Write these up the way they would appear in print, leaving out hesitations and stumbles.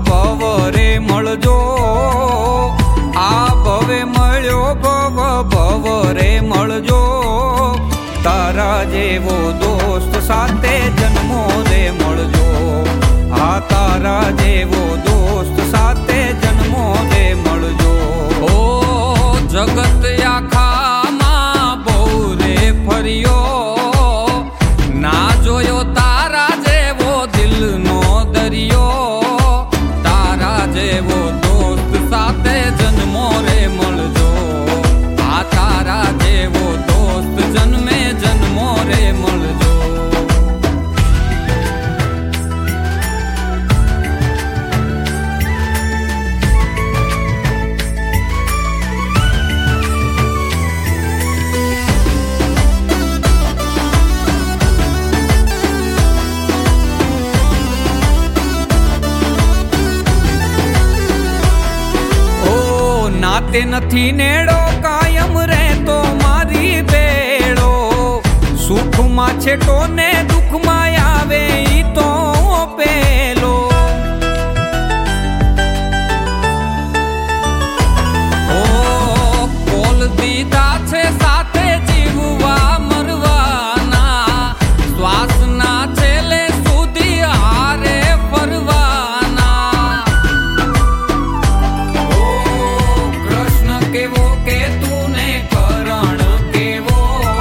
ભવ રે મળજો, આ ભવે મળ્યો ભવ ભવ રે મળજો, તારા જેવો દોસ્ત સાથે જન્મો રે મળજો, આ તારા જેવો દોસ્ત સાથે જન્મો રે મળજો. ઓ જગત આખામાં બહુ રે ફર્યો, ના જોયો તારા જેવો દિલનો દરિયો, તારા જેવો દોસ્ત સાથે જન્મો રે મળજો, આ તારા જેવો દોસ્ત જન્મે જન્મો રે મળજો. નાતે નથી નેડો કાયમ રહેતો મારી બેડો, સુખમાં છેટો ને દુઃખમાં આવે ઈ તો પેલો. ઓ બોલ દીધા છે સાથે જીવવા મરવાના, શ્વાસના છેલ્લે સુધી હારે ફરવાના. કેવો કે તુને કરણ કેવો,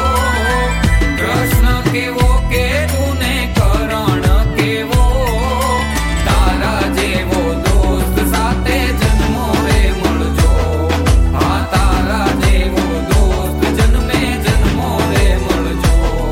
કૃષ્ણ કેવો કે તુને કરણ કેવો, તારા જેવો દોસ્ત સાથે જન્મો રે મળજો, આ તારા જેવો દોસ્ત જન્મે જન્મો રે મળજો.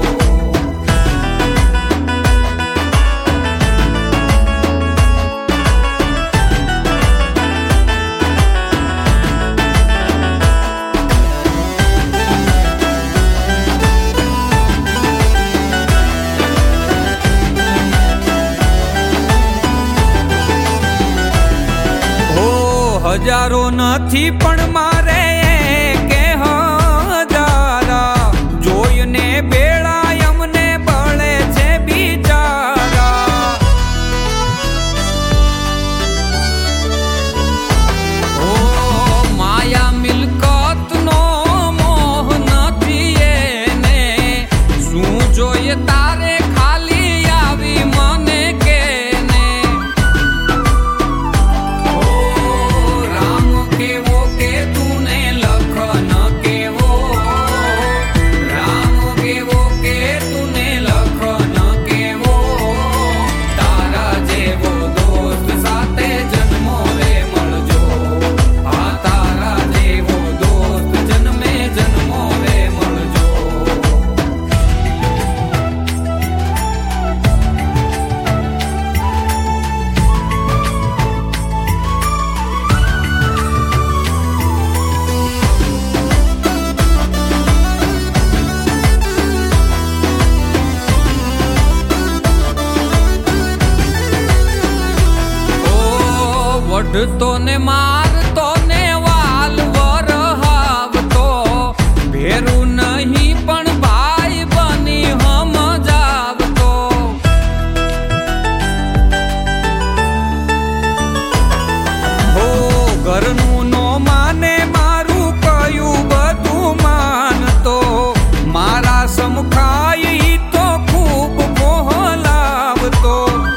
હજારો નથી પણ મારે કે હજારા, જોઈને બેળા અમને બળે છે બિચારા. ઓ માયા મિલકતનો મોહ નથી એને, શું જોઈએ તારે ખાલી આવી મને કે ને. કેવો કે તુને લખન કેવો, રામ કેવો કે તુને લખન કેવો, તારા જેવો દોસ્ત સાથે જન્મો રે મળજો, આ તારા જેવો દોસ્ત જન્મે જન્મો રે મળજો. વઢતો ને મારતો ને વાલ વરહાવતો, ભેરું નહીં પણ ભાઈ બની સમજાવતો. હો ઘરનું નો માને મારું કયું બધું માનતો, મારા સમખાય ઈ તો ખૂબ મોહલાવતો.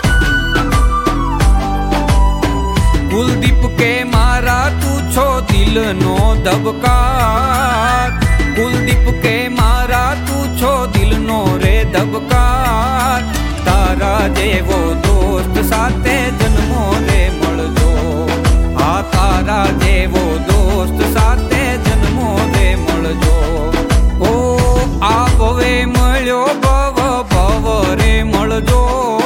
કુલદીપ કે મારા તું છો દિલનો ધબકાર, કુલદીપ કે મારા તું છો દિલનો રે ધબકાર, તારા જેવો દોસ્ત સાથે જન્મો રે મળજો, આ તારા જેવો દોસ્ત સાથે જન્મો રે મળજો. ઓ આ ભવે મળ્યો ભવ ભવ રે મળજો,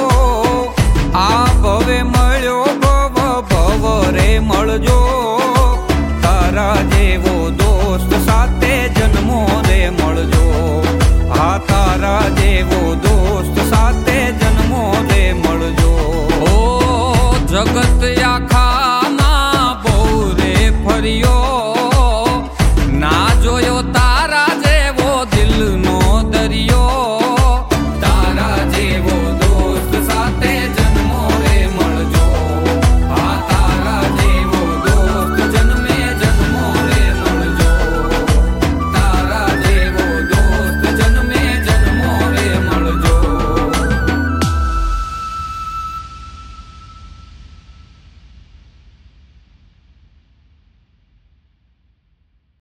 આ ભવે મળ્યો ભવ રે મળજો, તારા જેવો દોસ્ત સાથે જન્મો રે મળજો, આ તારા જેવો દોસ્ત સાથે જન્મો રે મળજો. ઓ જગત આખામાં બહુ રે ફર્યો,